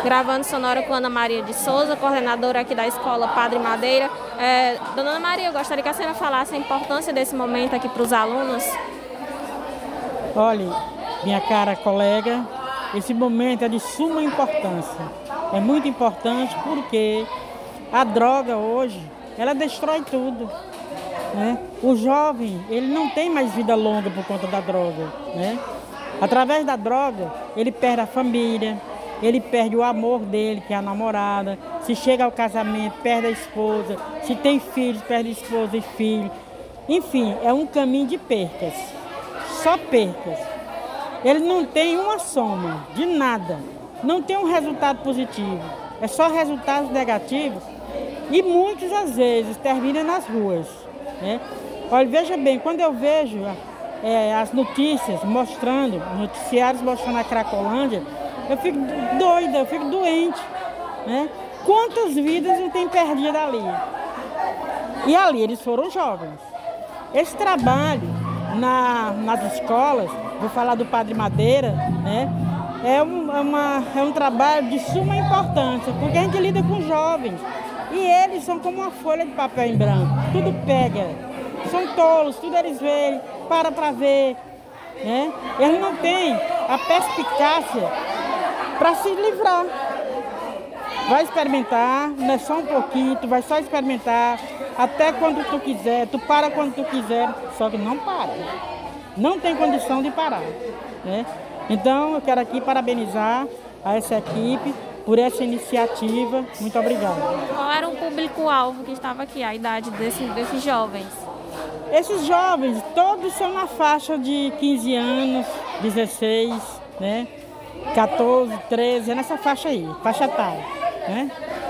Gravando sonora com Ana Maria de Souza, coordenadora aqui da Escola Padre Madeira. Dona Ana Maria, eu gostaria que a senhora falasse a importância desse momento aqui para os alunos. Olha, minha cara colega, esse momento é de suma importância. É muito importante porque a droga hoje, ela destrói tudo, né? O jovem, ele não tem mais vida longa por conta da droga, né? Através da droga, ele perde a família, ele perde o amor dele, que é a namorada. Se chega ao casamento, perde a esposa. Se tem filhos, perde esposa e filho. Enfim, é um caminho de percas, só percas. Ele não tem uma soma de nada, não tem um resultado positivo, é só resultados negativos e muitos, às vezes, terminam nas ruas, né? Olha, veja bem, quando eu vejo as notícias mostrando, noticiários mostrando a Cracolândia, eu fico doida, eu fico doente, né? Quantas vidas não tem perdido ali? E ali eles foram jovens. Esse trabalho nas escolas, vou falar do Padre Madeira, né? É um trabalho de suma importância, porque a gente lida com jovens e eles são como uma folha de papel em branco, tudo pega, são tolos, tudo eles veem, para ver, né? Eles não têm a perspicácia para se livrar. Vai experimentar, não é só um pouquinho, tu vai só experimentar até quando tu quiser, tu para quando tu quiser, só que não para. Não tem condição de parar, né? Então eu quero aqui parabenizar a essa equipe por essa iniciativa. Muito obrigado. Qual era o público-alvo que estava aqui, a idade desses jovens? Esses jovens, todos são na faixa de 15 anos, 16, né? 14, 13, é nessa faixa aí, faixa etária, né?